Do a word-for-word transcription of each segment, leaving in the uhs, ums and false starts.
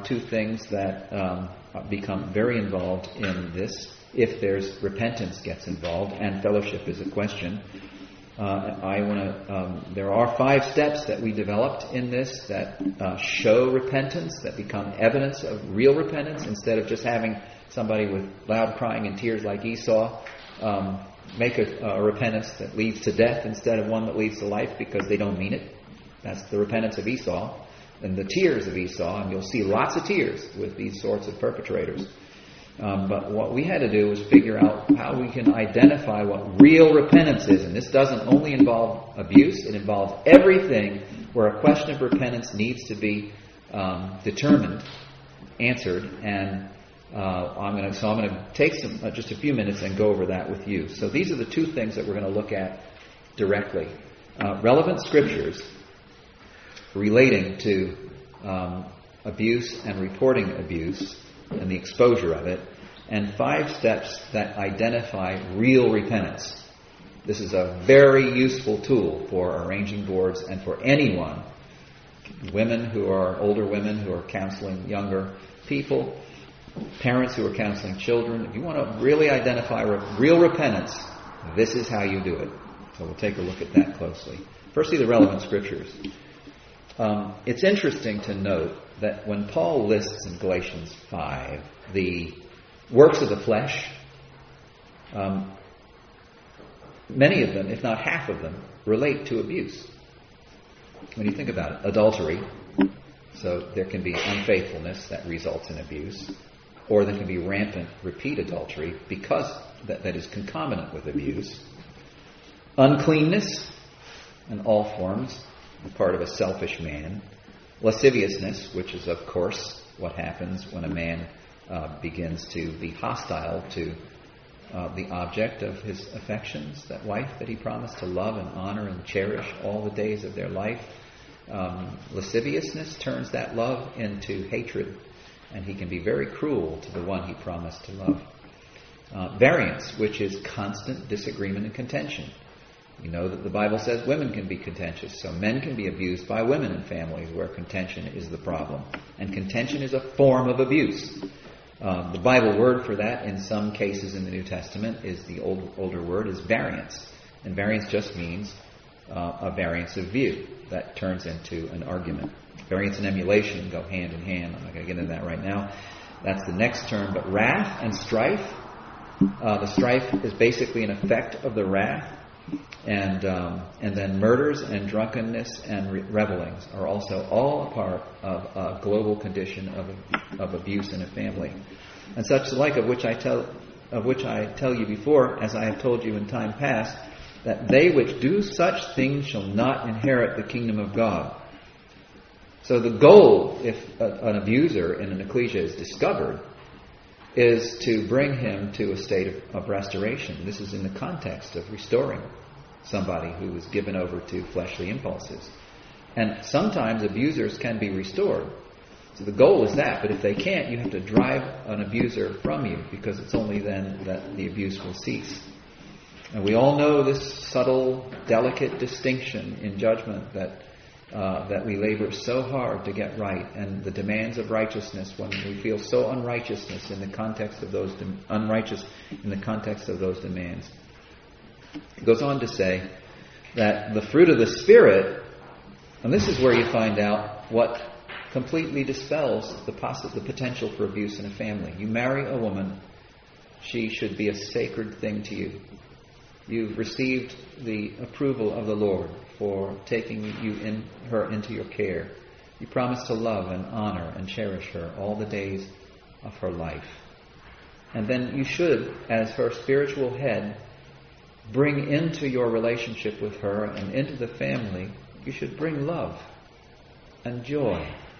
two things that um, become very involved in this if there's repentance gets involved, and fellowship is a question. Uh, I want to. Um, there are five steps that we developed in this that uh, show repentance, that become evidence of real repentance, instead of just having somebody with loud crying and tears like Esau um, make a, a repentance that leads to death instead of one that leads to life because they don't mean it. That's the repentance of Esau and the tears of Esau, and you'll see lots of tears with these sorts of perpetrators. Um, but what we had to do was figure out how we can identify what real repentance is. And this doesn't only involve abuse, it involves everything where a question of repentance needs to be um, determined, answered, and uh, I'm going to so I'm going to take some uh, just a few minutes and go over that with you. So these are the two things that we're going to look at directly. Uh, relevant scriptures relating to um, abuse and reporting abuse and the exposure of it, and five steps that identify real repentance. This is a very useful tool for arranging boards and for anyone, women who are older women who are counseling younger people, parents who are counseling children. If you want to really identify re- real repentance, this is how you do it. So we'll take a look at that closely. Firstly, the relevant scriptures. Um, it's interesting to note that when Paul lists in Galatians five the works of the flesh, um, many of them, if not half of them, relate to abuse. When you think about it, adultery, so there can be unfaithfulness that results in abuse, or there can be rampant repeat adultery because that, that is concomitant with abuse. Uncleanness in all forms, part of a selfish man. Lasciviousness, which is, of course, what happens when a man uh, begins to be hostile to uh, the object of his affections, that wife that he promised to love and honor and cherish all the days of their life. Um, lasciviousness turns that love into hatred, and he can be very cruel to the one he promised to love. Uh, variance, which is constant disagreement and contention. You know that the Bible says women can be contentious, so men can be abused by women in families where contention is the problem. And contention is a form of abuse. Um, the Bible word for that in some cases in the New Testament is the old, older word is variance. And variance just means uh, a variance of view that turns into an argument. Variance and emulation go hand in hand. I'm not going to get into that right now. That's the next term. But wrath and strife, uh, the strife is basically an effect of the wrath. And um, and then murders and drunkenness and re- revelings are also all a part of a global condition of of abuse in a family, and such like of which I tell of which I tell you before, as I have told you in time past, that they which do such things shall not inherit the kingdom of God. So the goal, if a, an abuser in an ecclesia is discovered, is to bring him to a state of, of restoration. This is in the context of restoring somebody who was given over to fleshly impulses. And sometimes abusers can be restored. So the goal is that, but if they can't, you have to drive an abuser from you, because it's only then that the abuse will cease. And we all know this subtle, delicate distinction in judgment that Uh, that we labor so hard to get right, and the demands of righteousness when we feel so unrighteousness in the context of those de- unrighteous in the context of those demands. It goes on to say that the fruit of the Spirit, and this is where you find out what completely dispels the poss- the potential for abuse in a family. You marry a woman, she should be a sacred thing to you. You've received the approval of the Lord for taking you in her into your care. You promise to love and honor and cherish her all the days of her life. And then you should, as her spiritual head, bring into your relationship with her and into the family, you should bring love and joy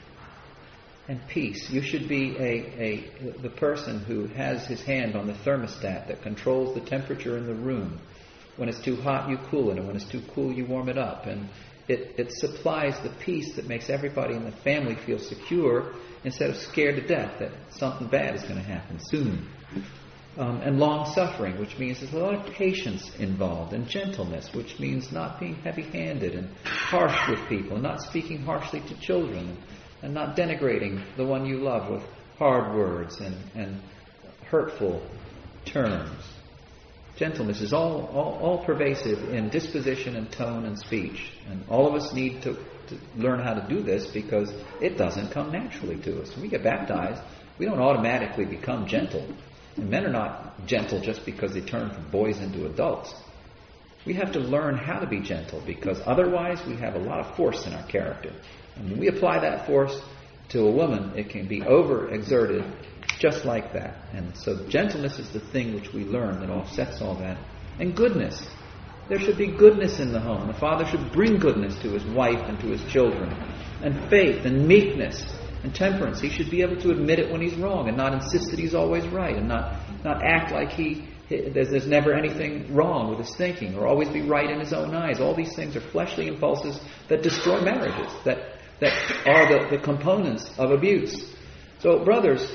and peace. You should be a, a the person who has his hand on the thermostat that controls the temperature in the room. When it's too hot, you cool it, and when it's too cool, you warm it up. And it, it supplies the peace that makes everybody in the family feel secure instead of scared to death that something bad is going to happen soon. Um, and long-suffering, which means there's a lot of patience involved, and gentleness, which means not being heavy-handed and harsh with people, and not speaking harshly to children. and not denigrating the one you love with hard words and, and hurtful terms. Gentleness is all, all, all pervasive in disposition and tone and speech. And all of us need to, to learn how to do this because it doesn't come naturally to us. When we get baptized, we don't automatically become gentle. And men are not gentle just because they turn from boys into adults. We have to learn how to be gentle because otherwise we have a lot of force in our character. And when we apply that force to a woman, it can be overexerted just like that. And so gentleness is the thing which we learn that offsets all that. And goodness. There should be goodness in the home. The father should bring goodness to his wife and to his children. And faith and meekness and temperance. He should be able to admit it when he's wrong and not insist that he's always right and not, not act like he, he there's, there's never anything wrong with his thinking or always be right in his own eyes. All these things are fleshly impulses that destroy marriages, that, that are the, the components of abuse. So, brothers,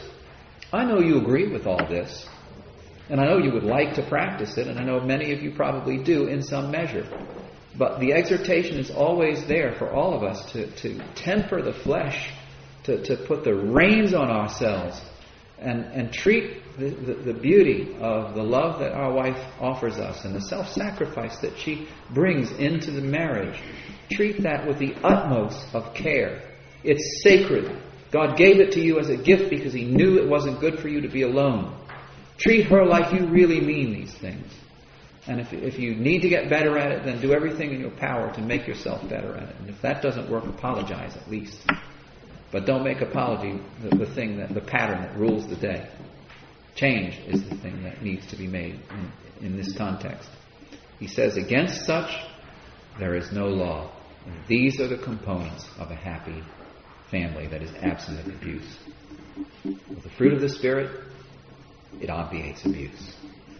I know you agree with all this, and I know you would like to practice it, and I know many of you probably do in some measure. But the exhortation is always there for all of us to, to temper the flesh, to, to put the reins on ourselves, and, and treat the, the, the beauty of the love that our wife offers us and the self-sacrifice that she brings into the marriage. Treat that with the utmost of care. It's sacred. God gave it to you as a gift because He knew it wasn't good for you to be alone. Treat her like you really mean these things. And if, if you need to get better at it, then do everything in your power to make yourself better at it. And if that doesn't work, apologize at least. But don't make apology the, the thing, that the pattern that rules the day. Change is the thing that needs to be made in, in this context. He says, against such there is no law. And these are the components of a happy family that is absent of abuse. With the fruit of the Spirit, it obviates abuse.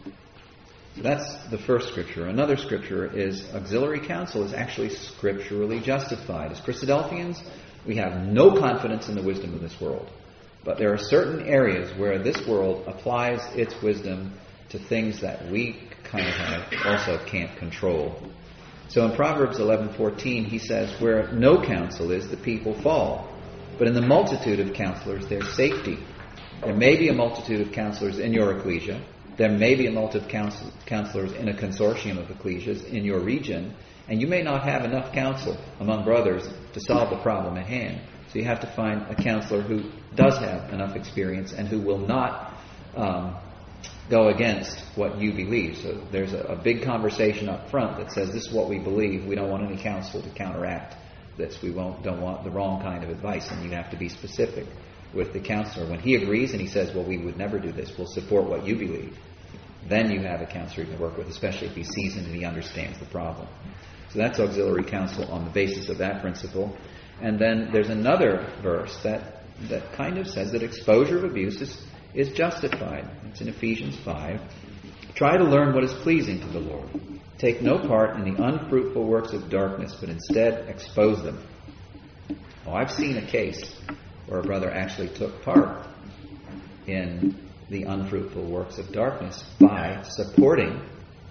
So that's the first scripture. Another scripture is auxiliary counsel is actually scripturally justified. As Christadelphians, we have no confidence in the wisdom of this world. But there are certain areas where this world applies its wisdom to things that we kind of also can't control. So in Proverbs eleven fourteen, he says, where no counsel is, the people fall. But in the multitude of counselors, there's safety. There may be a multitude of counselors in your ecclesia. There may be a multitude of counsel- counselors in a consortium of ecclesias in your region. And you may not have enough counsel among brothers to solve the problem at hand. So you have to find a counselor who does have enough experience and who will not um, go against what you believe. So there's a, a big conversation up front that says this is what we believe. We don't want any counsel to counteract this. We won't don't want the wrong kind of advice, and you have to be specific with the counselor. When he agrees and he says, well, we would never do this, we'll support what you believe, then you have a counselor you can work with, especially if he's seasoned and he understands the problem. So that's auxiliary counsel on the basis of that principle. And then there's another verse that, that kind of says that exposure of abuse is, is justified. It's in Ephesians five. Try to learn what is pleasing to the Lord. Take no part in the unfruitful works of darkness, but instead expose them. Oh, I've seen a case where a brother actually took part in the unfruitful works of darkness by supporting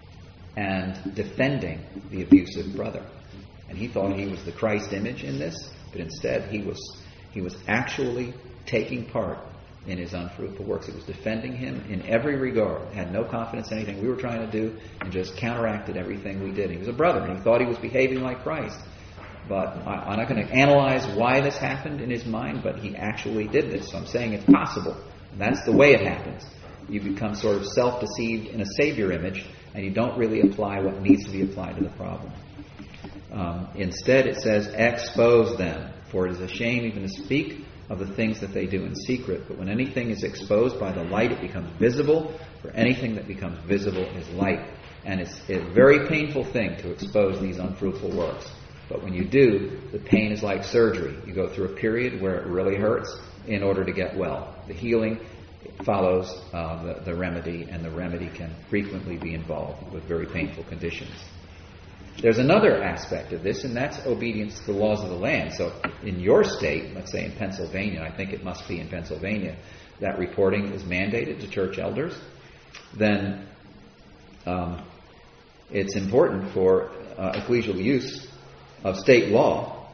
and defending the abusive brother. And he thought he was the Christ image in this, but instead he was he was actually taking part in his unfruitful works. It was defending him in every regard. Had no confidence in anything we were trying to do and just counteracted everything we did. He was a brother and he thought he was behaving like Christ. But I, I'm not going to analyze why this happened in his mind, but he actually did this. So I'm saying it's possible. And that's the way it happens. You become sort of self-deceived in a Savior image, and you don't really apply what needs to be applied to the problem. Um, instead, it says, expose them, for it is a shame even to speak of the things that they do in secret. But when anything is exposed by the light, it becomes visible. For anything that becomes visible is light. And it's a very painful thing to expose these unfruitful works. But when you do, the pain is like surgery. You go through a period where it really hurts in order to get well. The healing follows uh, the, the remedy, and the remedy can frequently be involved with very painful conditions. There's another aspect of this, and that's obedience to the laws of the land. So in your state, let's say in Pennsylvania, I think it must be in Pennsylvania, that reporting is mandated to church elders, then um, it's important for uh, ecclesial use of state law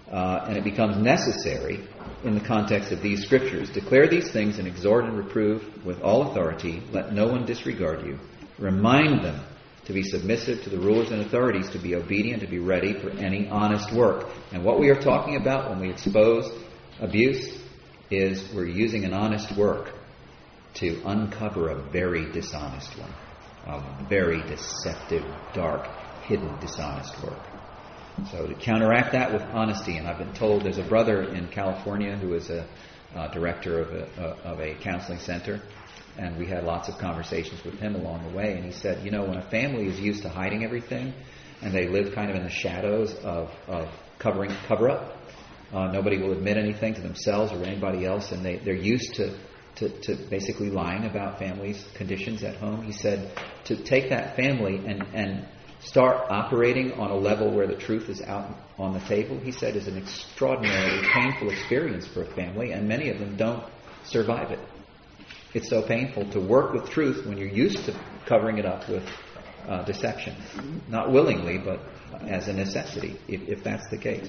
Uh, and it becomes necessary in the context of these scriptures. Declare these things and exhort and reprove with all authority. Let no one disregard you. Remind them to be submissive to the rulers and authorities, to be obedient, to be ready for any honest work. And what we are talking about when we expose abuse is we're using an honest work to uncover a very dishonest one. A very deceptive, dark, hidden, dishonest work. So to counteract that with honesty, and I've been told there's a brother in California who is a uh, director of a, uh, of a counseling center, and we had lots of conversations with him along the way, and he said, you know, when a family is used to hiding everything, and they live kind of in the shadows of, of covering cover-up, uh, nobody will admit anything to themselves or anybody else, and they, they're used to, to, to basically lying about families' conditions at home. He said to take that family and, and start operating on a level where the truth is out on the table, he said, is an extraordinarily painful experience for a family, and many of them don't survive it. It's so painful to work with truth when you're used to covering it up with uh, deception. Not willingly, but as a necessity, if, if that's the case.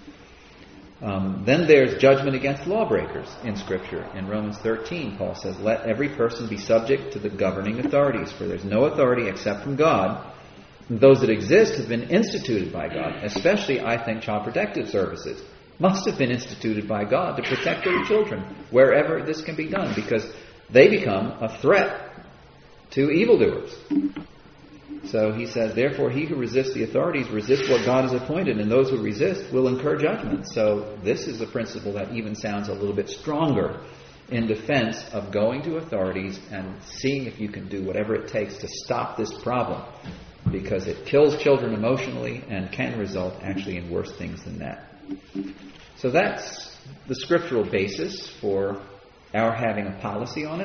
Um, then there's judgment against lawbreakers in Scripture. In Romans thirteen, Paul says, let every person be subject to the governing authorities, for there's no authority except from God. And those that exist have been instituted by God, especially, I think, Child Protective Services must have been instituted by God to protect their children wherever this can be done, because they become a threat to evildoers. So he says, therefore, he who resists the authorities resists what God has appointed, and those who resist will incur judgment. So this is a principle that even sounds a little bit stronger in defense of going to authorities and seeing if you can do whatever it takes to stop this problem, because it kills children emotionally and can result actually in worse things than that. So that's the scriptural basis for our having a policy on it.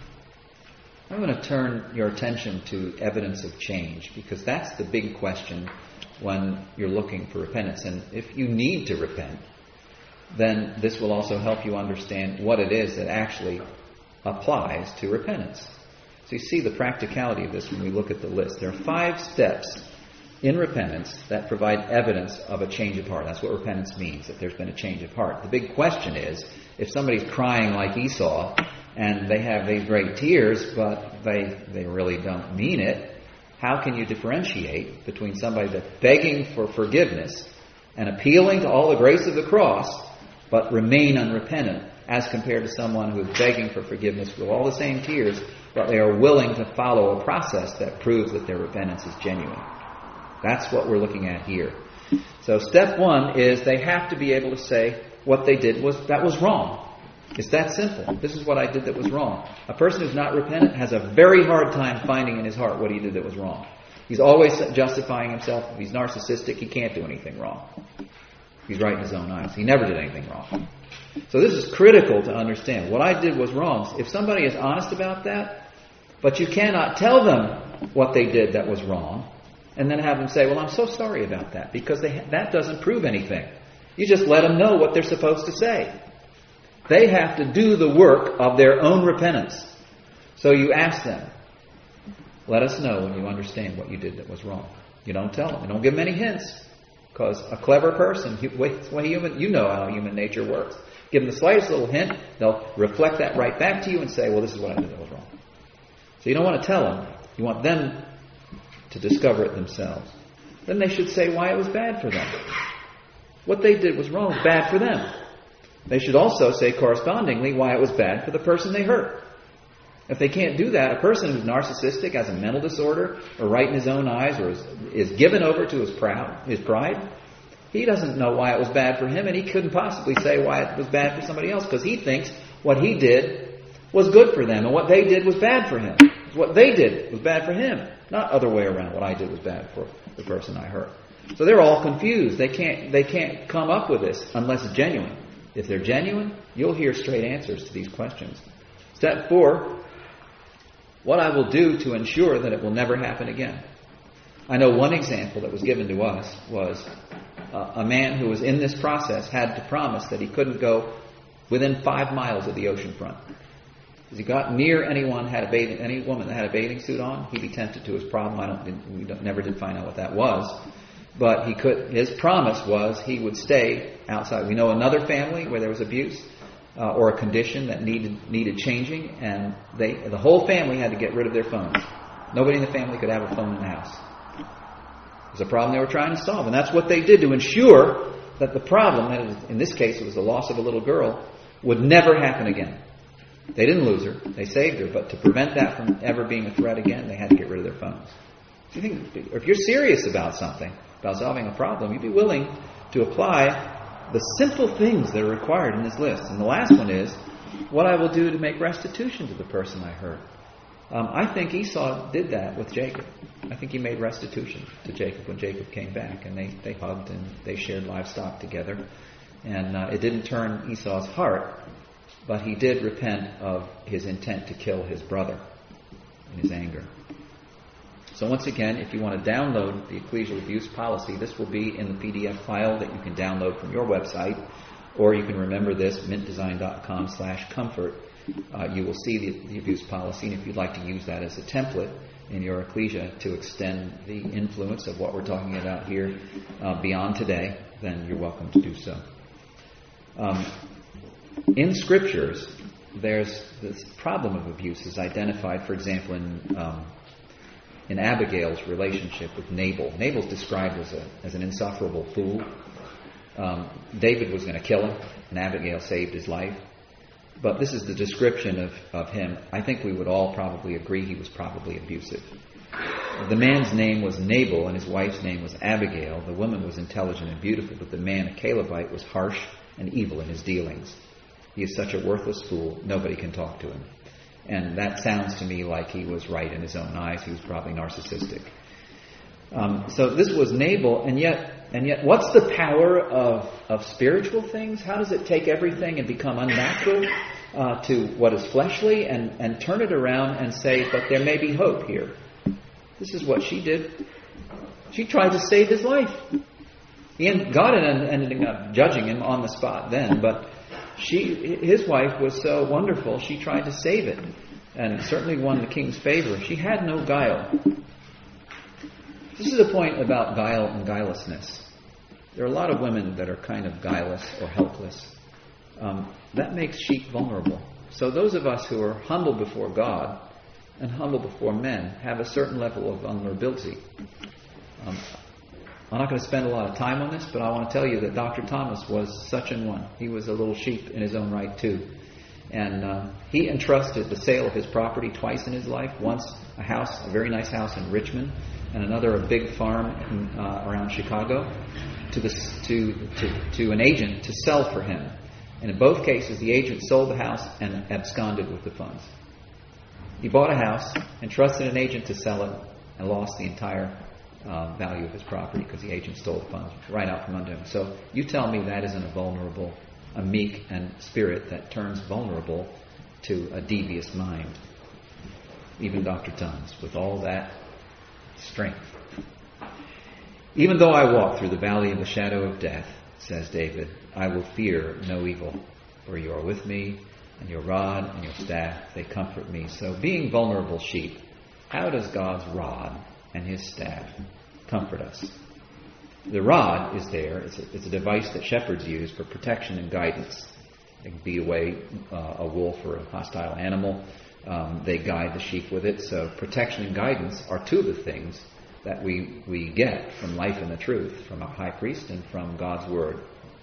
I'm going to turn your attention to evidence of change, because that's the big question when you're looking for repentance. And if you need to repent, then this will also help you understand what it is that actually applies to repentance. So you see the practicality of this when we look at the list. There are five steps in repentance that provide evidence of a change of heart. That's what repentance means, that there's been a change of heart. The big question is, if somebody's crying like Esau, and they have these great tears, but they, they really don't mean it, how can you differentiate between somebody that's begging for forgiveness and appealing to all the grace of the cross, but remain unrepentant, as compared to someone who is begging for forgiveness with all the same tears, but they are willing to follow a process that proves that their repentance is genuine? That's what we're looking at here. So step one is they have to be able to say what they did was that was wrong. It's that simple. This is what I did that was wrong. A person who's not repentant has a very hard time finding in his heart what he did that was wrong. He's always justifying himself. If he's narcissistic, he can't do anything wrong. He's right in his own eyes. He never did anything wrong. So this is critical to understand. What I did was wrong. If somebody is honest about that, but you cannot tell them what they did that was wrong, and then have them say, well, I'm so sorry about that, because they, that doesn't prove anything. You just let them know what they're supposed to say. They have to do the work of their own repentance. So you ask them, let us know when you understand what you did that was wrong. You don't tell them. You don't give them any hints. Because a clever person, well, human, you know how human nature works. Give them the slightest little hint, they'll reflect that right back to you and say, well, this is what I did that was wrong. So you don't want to tell them. You want them to discover it themselves. Then they should say why it was bad for them. What they did was wrong, bad for them. They should also say correspondingly why it was bad for the person they hurt. If they can't do that, a person who's narcissistic, has a mental disorder, or right in his own eyes, or is, is given over to his proud, his pride, he doesn't know why it was bad for him, and he couldn't possibly say why it was bad for somebody else, because he thinks what he did was good for them, and what they did was bad for him. What they did was bad for him, not other way around. What I did was bad for the person I hurt. So they're all confused. They can't, they can't come up with this unless it's genuine. If they're genuine, you'll hear straight answers to these questions. Step four, what I will do to ensure that it will never happen again. I know one example that was given to us was uh, a man who was in this process had to promise that he couldn't go within five miles of the ocean front. As he got near anyone had a bathing, any woman that had a bathing suit on, he'd be tempted to his problem. I don't, we don't, never did find out what that was. But he could. His promise was he would stay outside. We know another family where there was abuse uh, or a condition that needed needed changing, and they the whole family had to get rid of their phones. Nobody in the family could have a phone in the house. It was a problem they were trying to solve, and that's what they did to ensure that the problem, that is, in this case it was the loss of a little girl, would never happen again. They didn't lose her; they saved her. But to prevent that from ever being a threat again, they had to get rid of their phones. If you think, if you're serious about something, about solving a problem, you'd be willing to apply the simple things that are required in this list. And the last one is, what I will do to make restitution to the person I hurt. Um, I think Esau did that with Jacob. I think he made restitution to Jacob when Jacob came back, and they, they hugged and they shared livestock together. And uh, it didn't turn Esau's heart, but he did repent of his intent to kill his brother in his anger. So once again, if you want to download the ecclesial abuse policy, this will be in the P D F file that you can download from your website, or you can remember this, mintdesign.com slash comfort. Uh, you will see the, the abuse policy, and if you'd like to use that as a template in your ecclesia to extend the influence of what we're talking about here uh, beyond today, then you're welcome to do so. Um, in Scriptures, there's this problem of abuse is identified, for example, in um, in Abigail's relationship with Nabal. Nabal's described as a as an insufferable fool. Um, David was going to kill him, and Abigail saved his life. But this is the description of, of him. I think we would all probably agree he was probably abusive. The man's name was Nabal, and his wife's name was Abigail. The woman was intelligent and beautiful, but the man, a Calebite, was harsh and evil in his dealings. He is such a worthless fool, nobody can talk to him. And that sounds to me like he was right in his own eyes. He was probably narcissistic. Um, so this was Nabal, and yet, and yet, what's the power of of spiritual things? How does it take everything and become unnatural uh, to what is fleshly, and and turn it around and say, but there may be hope here? This is what she did. She tried to save his life. And God ended up judging him on the spot then, but she, his wife was so wonderful, she tried to save it, and certainly won the king's favor. She had no guile. This is the point about guile and guilelessness. There are a lot of women that are kind of guileless or helpless. Um, that makes sheep vulnerable. So those of us who are humble before God and humble before men have a certain level of vulnerability. Um, I'm not going to spend a lot of time on this, but I want to tell you that Doctor Thomas was such an one. He was a little sheep in his own right too. And uh, he entrusted the sale of his property twice in his life. Once a house, a very nice house in Richmond, and another a big farm in, uh, around Chicago, to, the, to, to, to an agent to sell for him. And in both cases, the agent sold the house and absconded with the funds. He bought a house, entrusted an agent to sell it, and lost the entire Uh, value of his property because the agent stole the funds right out from under him. So you tell me that isn't a vulnerable, a meek and spirit that turns vulnerable to a devious mind. Even Doctor Thomas, with all that strength. Even though I walk through the valley of the shadow of death, says David, I will fear no evil, for you are with me, and your rod and your staff, they comfort me. So being vulnerable sheep, how does God's rod and his staff comfort us? The rod is there. It's a, it's a device that shepherds use for protection and guidance. It can be a way, uh, a wolf or a hostile animal. Um, they guide the sheep with it. So protection and guidance are two of the things that we, we get from life and the truth, from our high priest and from God's word.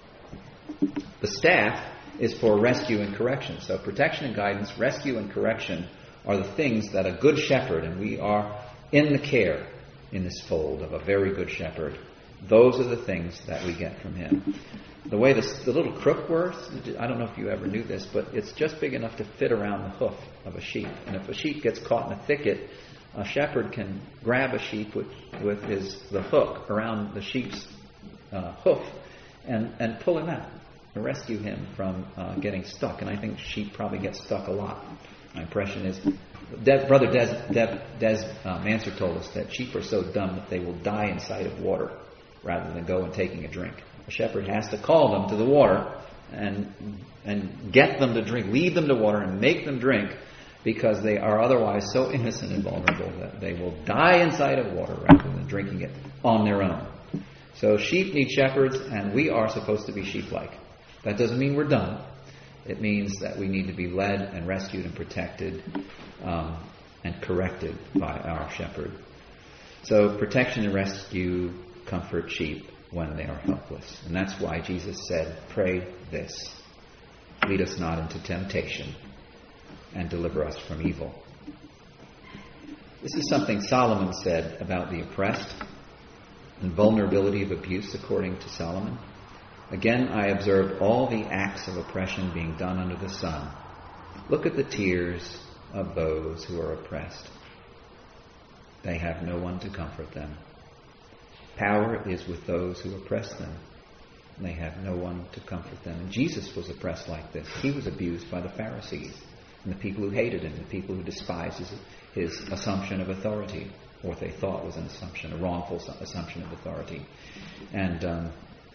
The staff is for rescue and correction. So protection and guidance, rescue and correction are the things that a good shepherd, and we are in the care in this fold of a very good shepherd. Those are the things that we get from him. The way this, the little crook works, I don't know if you ever knew this, but it's just big enough to fit around the hoof of a sheep. And if a sheep gets caught in a thicket, a shepherd can grab a sheep with, with his the hook around the sheep's uh, hoof and, and pull him out and rescue him from uh, getting stuck. And I think sheep probably get stuck a lot. My impression is, De- Brother Des, Des, Des uh, Manser told us that sheep are so dumb that they will die in sight of water rather than go and taking a drink. A shepherd has to call them to the water and and get them to drink, lead them to water and make them drink, because they are otherwise so innocent and vulnerable that they will die in sight of water rather than drinking it on their own. So sheep need shepherds, and we are supposed to be sheep-like. That doesn't mean we're done. It means that we need to be led and rescued and protected um, and corrected by our shepherd. So protection and rescue comfort sheep when they are helpless. And that's why Jesus said, pray this: lead us not into temptation and deliver us from evil. This is something Solomon said about the oppressed and vulnerability of abuse, according to Solomon. Again, I observed all the acts of oppression being done under the sun. Look at the tears of those who are oppressed. They have no one to comfort them. Power is with those who oppress them. They have no one to comfort them. And Jesus was oppressed like this. He was abused by the Pharisees and the people who hated him, the people who despised his, his assumption of authority, or what they thought was an assumption, a wrongful assumption of authority. And um,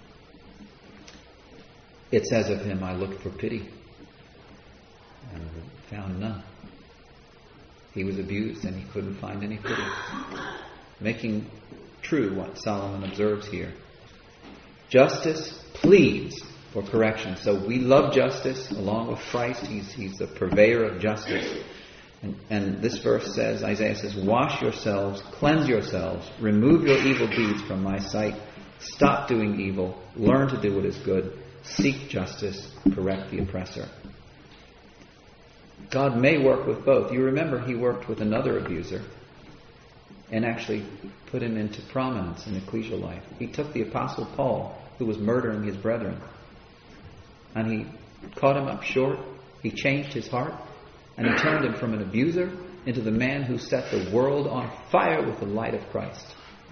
it says of him, I looked for pity and found none. He was abused and he couldn't find any pity. Making true what Solomon observes here. Justice pleads for correction. So we love justice along with Christ. He's, he's the purveyor of justice. And, and this verse says, Isaiah says, wash yourselves, cleanse yourselves, remove your evil deeds from my sight, stop doing evil, learn to do what is good, seek justice, correct the oppressor. God may work with both. You remember he worked with another abuser and actually put him into prominence in ecclesial life. He took the Apostle Paul, who was murdering his brethren, and he caught him up short. He changed his heart, and he turned him from an abuser into the man who set the world on fire with the light of Christ.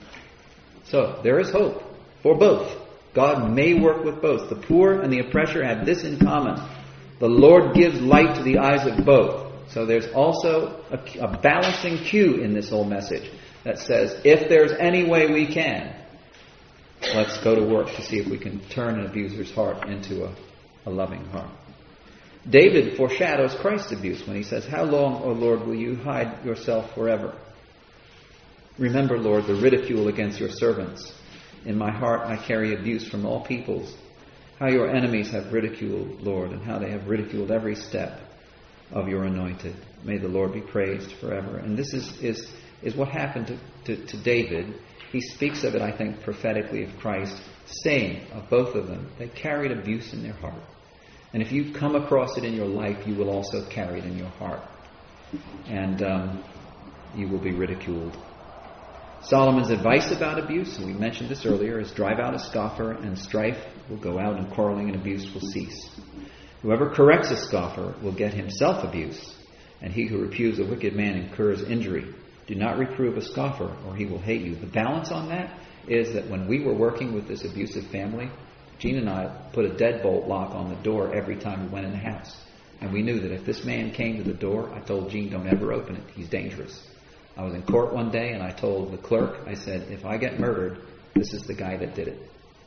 So, there is hope for both. God may work with both. The poor and the oppressor have this in common: the Lord gives light to the eyes of both. So there's also a, a balancing cue in this whole message that says, if there's any way we can, let's go to work to see if we can turn an abuser's heart into a, a loving heart. David foreshadows Christ's abuse when he says, how long, O Lord, will you hide yourself forever? Remember, Lord, the ridicule against your servants. In my heart I carry abuse from all peoples. How your enemies have ridiculed, Lord, and how they have ridiculed every step of your anointed. May the Lord be praised forever. And this is is, is what happened to, to, to David. He speaks of it, I think, prophetically of Christ, saying of both of them, they carried abuse in their heart. And if you come across it in your life, you will also carry it in your heart. And um, you will be ridiculed. Solomon's advice about abuse, and we mentioned this earlier, is drive out a scoffer and strife will go out and quarreling and abuse will cease. Whoever corrects a scoffer will get himself abuse, and he who reproves a wicked man incurs injury. Do not reprove a scoffer, or he will hate you. The balance on that is that when we were working with this abusive family, Jean and I put a deadbolt lock on the door every time we went in the house. And we knew that if this man came to the door, I told Jean, don't ever open it. He's dangerous. I was in court one day and I told the clerk, I said, if I get murdered, this is the guy that did it.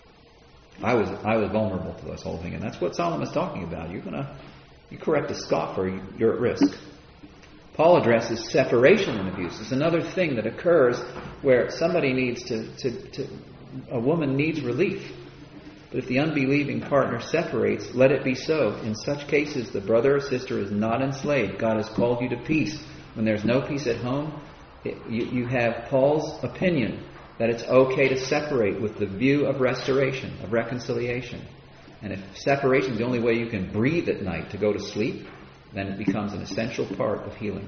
I was I was vulnerable to this whole thing. And that's what Solomon's talking about. You're gonna you correct a scoffer, you're at risk. Paul addresses separation and abuse. It's another thing that occurs where somebody needs to, to, to a woman needs relief. But if the unbelieving partner separates, let it be so. In such cases, the brother or sister is not enslaved. God has called you to peace. When there's no peace at home, it, you, you have Paul's opinion that it's okay to separate with the view of restoration, of reconciliation. And if separation is the only way you can breathe at night to go to sleep, then it becomes an essential part of healing.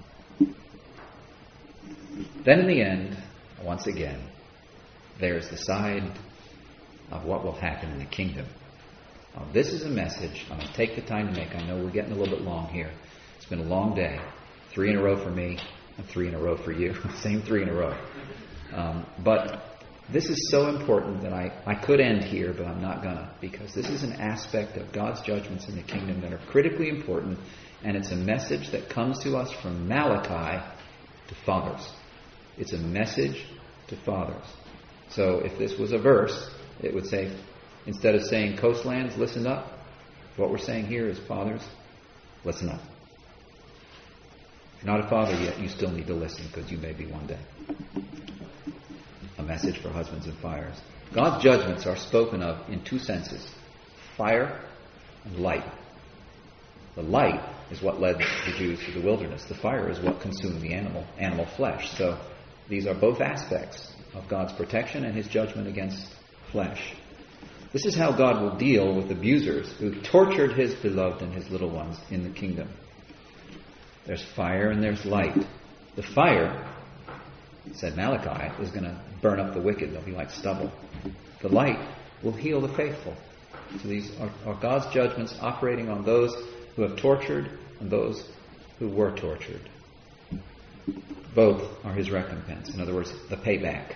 Then in the end, once again, there's the side of what will happen in the kingdom. Now, this is a message I'm going to take the time to make. I know we're getting a little bit long here. It's been a long day. Three in a row for me and three in a row for you. Same three in a row. Um, but this is so important that I, I could end here, but I'm not going to, because this is an aspect of God's judgments in the kingdom that are critically important, and it's a message that comes to us from Malachi to fathers. It's a message to fathers. So if this was a verse, it would say, instead of saying coastlands, listen up, what we're saying here is fathers, listen up. If you're not a father yet, you still need to listen, because you may be one day. A message for husbands and fires God's judgments are spoken of in two senses: fire and light. The light is what led the Jews to the wilderness. The fire is what consumed the animal, animal flesh. So these are both aspects of God's protection and his judgment against flesh. This is how God will deal with abusers who tortured his beloved and his little ones in the kingdom. There's fire and there's light. The fire, said Malachi, is going to burn up the wicked. They'll be like stubble. The light will heal the faithful. So these are, are God's judgments operating on those who have tortured and those who were tortured. Both are his recompense. In other words, the payback.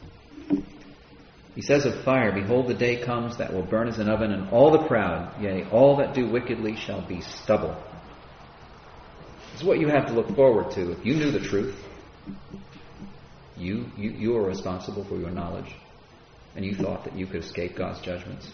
He says of fire, behold, the day comes that will burn as an oven, and all the proud, yea, all that do wickedly shall be stubble. This is what you have to look forward to. If you knew the truth, you, you, you are responsible for your knowledge, and you thought that you could escape God's judgments.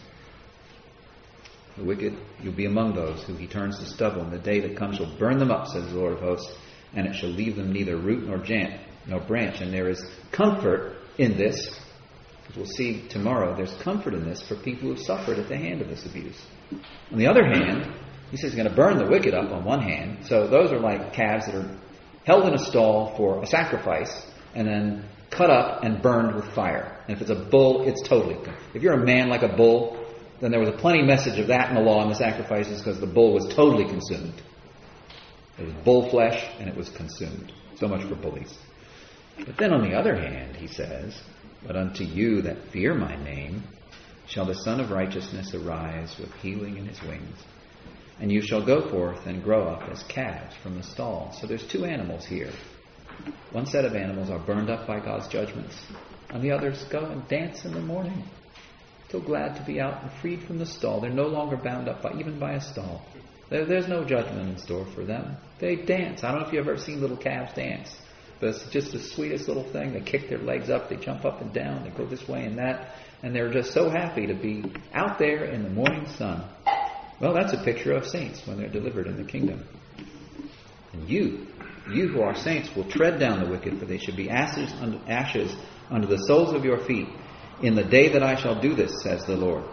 The wicked, you'll be among those who he turns to stubble, and the day that comes shall burn them up, says the Lord of hosts, and it shall leave them neither root nor branch. And there is comfort in this, because we'll see tomorrow, there's comfort in this for people who have suffered at the hand of this abuse. On the other hand, he says he's going to burn the wicked up on one hand. So those are like calves that are held in a stall for a sacrifice and then cut up and burned with fire. And if it's a bull, it's totally... If you're a man like a bull, then there was a plenty message of that in the law and the sacrifices, because the bull was totally consumed. It was bull flesh and it was consumed. So much for bullies. But then on the other hand, he says, but unto you that fear my name shall the Son of Righteousness arise with healing in his wings. And you shall go forth and grow up as calves from the stall. So there's two animals here. One set of animals are burned up by God's judgments, and the others go and dance in the morning. So glad to be out and freed from the stall. They're no longer bound up by even by a stall. There, there's no judgment in store for them. They dance. I don't know if you've ever seen little calves dance, but it's just the sweetest little thing. They kick their legs up, they jump up and down, they go this way and that, and they're just so happy to be out there in the morning sun. Well, that's a picture of saints when they're delivered in the kingdom. And you, you who are saints, will tread down the wicked, for they should be ashes under, ashes under the soles of your feet in the day that I shall do this, says the Lord.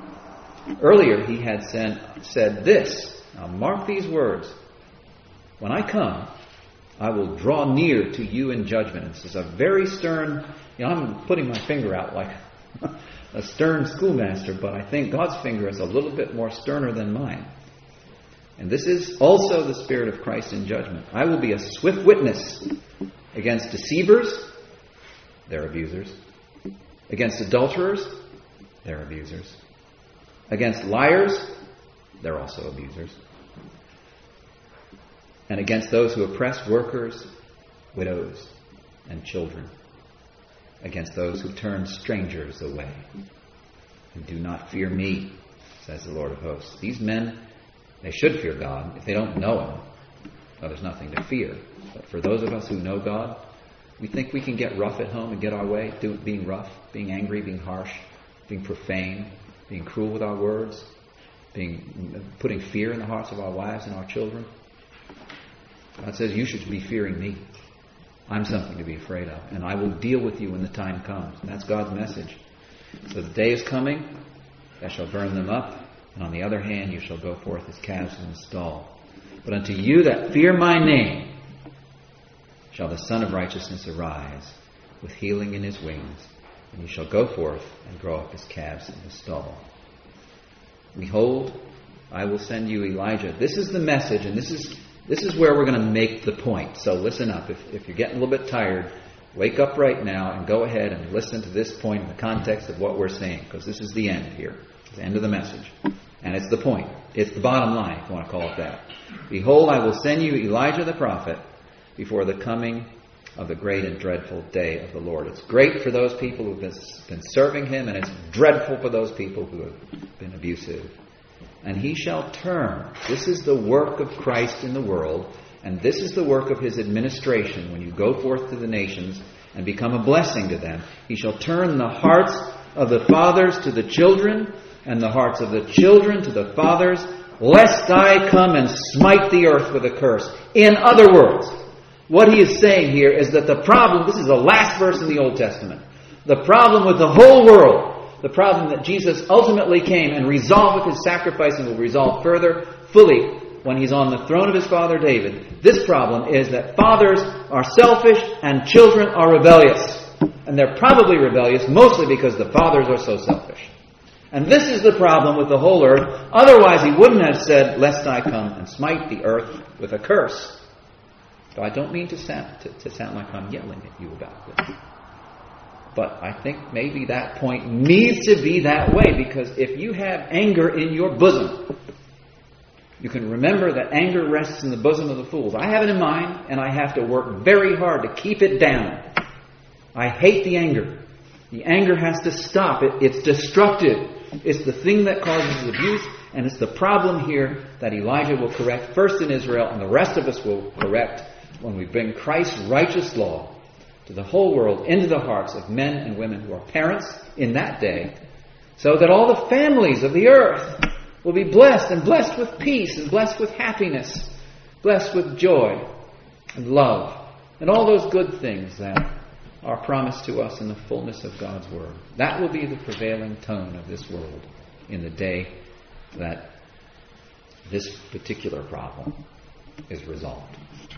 Earlier he had said, said this. Now mark these words. When I come, I will draw near to you in judgment. This is a very stern, you know, I'm putting my finger out like a stern schoolmaster, but I think God's finger is a little bit more sterner than mine. And this is also the Spirit of Christ in judgment. I will be a swift witness against deceivers, their abusers, against adulterers, they're abusers, against liars, they're also abusers, and against those who oppress workers, widows, and children, against those who turn strangers away, and do not fear me, says the Lord of hosts. These men, they should fear God. If they don't know Him, well, there's nothing to fear. But for those of us who know God, we think we can get rough at home and get our way, do, being rough, being angry, being harsh, being profane, being cruel with our words, being putting fear in the hearts of our wives and our children. God says, you should be fearing me. I'm something to be afraid of, and I will deal with you when the time comes. And that's God's message. So the day is coming, I shall burn them up, and on the other hand you shall go forth as calves in the stall. But unto you that fear my name shall the Son of Righteousness arise with healing in his wings, and you shall go forth and grow up as calves in the stall. Behold, I will send you Elijah. This is the message, and this is this is where we're going to make the point. So listen up. If, if you're getting a little bit tired, wake up right now and go ahead and listen to this point in the context of what we're saying, because this is the end here. It's the end of the message. And it's the point. It's the bottom line, if you want to call it that. Behold, I will send you Elijah the prophet before the coming of the great and dreadful day of the Lord. It's great for those people who've been serving Him, and it's dreadful for those people who have been abusive. And He shall turn. This is the work of Christ in the world, and this is the work of His administration when you go forth to the nations and become a blessing to them. He shall turn the hearts of the fathers to the children, and the hearts of the children to the fathers, lest I come and smite the earth with a curse. In other words, what he is saying here is that the problem, this is the last verse in the Old Testament, the problem with the whole world the problem that Jesus ultimately came and resolved with his sacrifice and will resolve further fully when he's on the throne of his father David. This problem is that fathers are selfish and children are rebellious. And they're probably rebellious mostly because the fathers are so selfish. And this is the problem with the whole earth. Otherwise he wouldn't have said, lest I come and smite the earth with a curse. So I don't mean to sound, to, to sound like I'm yelling at you about this. But I think maybe that point needs to be that way, because if you have anger in your bosom, you can remember that anger rests in the bosom of the fools. I have it in mine, and I have to work very hard to keep it down. I hate the anger. The anger has to stop. It, it's destructive. It's the thing that causes abuse, and it's the problem here that Elijah will correct first in Israel, and the rest of us will correct when we bring Christ's righteous law to the whole world, into the hearts of men and women who are parents in that day, so that all the families of the earth will be blessed, and blessed with peace, and blessed with happiness, blessed with joy and love, and all those good things that are promised to us in the fullness of God's Word. That will be the prevailing tone of this world in the day that this particular problem is resolved.